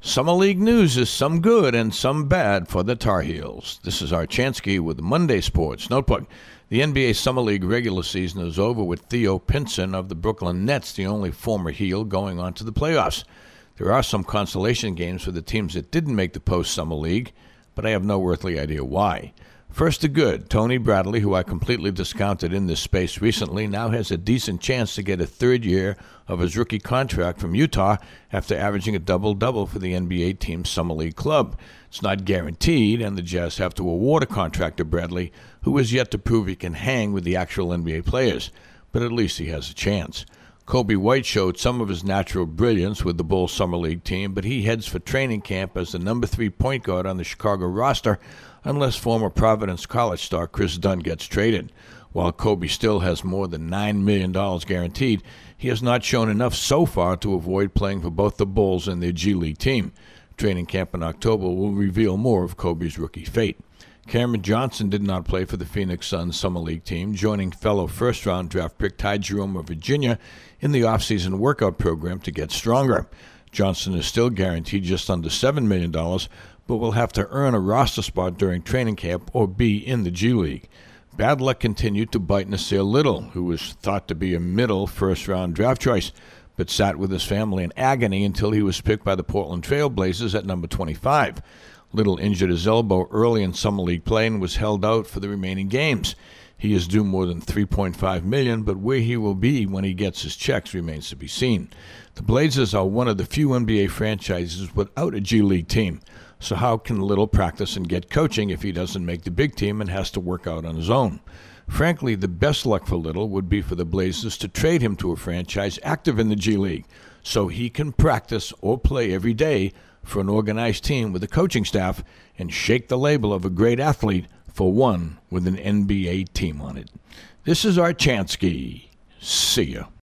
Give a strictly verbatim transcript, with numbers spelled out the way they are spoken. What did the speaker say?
Summer League news is some good and some bad for the Tar Heels. This is Archansky with Monday Sports Notebook. The N B A Summer League regular season is over with Theo Pinson of the Brooklyn Nets, the only former Heel, going on to the playoffs. There are some consolation games for the teams that didn't make the post-Summer League, but I have no earthly idea why. First to good, Tony Bradley, who I completely discounted in this space recently, now has a decent chance to get a third year of his rookie contract from Utah after averaging a double-double for the N B A team's Summer League club. It's not guaranteed, and the Jazz have to award a contract to Bradley, who has yet to prove he can hang with the actual N B A players, but at least he has a chance. Kobe White showed some of his natural brilliance with the Bulls Summer League team, but he heads for training camp as the number three point guard on the Chicago roster unless former Providence College star Chris Dunn gets traded. While Kobe still has more than nine million dollars guaranteed, he has not shown enough so far to avoid playing for both the Bulls and their G League team. Training camp in October will reveal more of Kobe's rookie fate. Cameron Johnson did not play for the Phoenix Suns Summer League team, joining fellow first-round draft pick Ty Jerome of Virginia in the offseason workout program to get stronger. Johnson is still guaranteed just under seven million dollars, but will have to earn a roster spot during training camp or be in the G League. Bad luck continued to bite Nasir Little, who was thought to be a middle first-round draft choice, but sat with his family in agony until he was picked by the Portland Trail Blazers at number twenty-five. Little injured his elbow early in Summer League play and was held out for the remaining games. He is due more than three point five million dollars, but where he will be when he gets his checks remains to be seen. The Blazers are one of the few N B A franchises without a G League team, so how can Little practice and get coaching if he doesn't make the big team and has to work out on his own? Frankly, the best luck for Little would be for the Blazers to trade him to a franchise active in the G League so he can practice or play every day for an organized team with a coaching staff and shake the label of a great athlete for one with an N B A team on it. This is Archansky. See ya.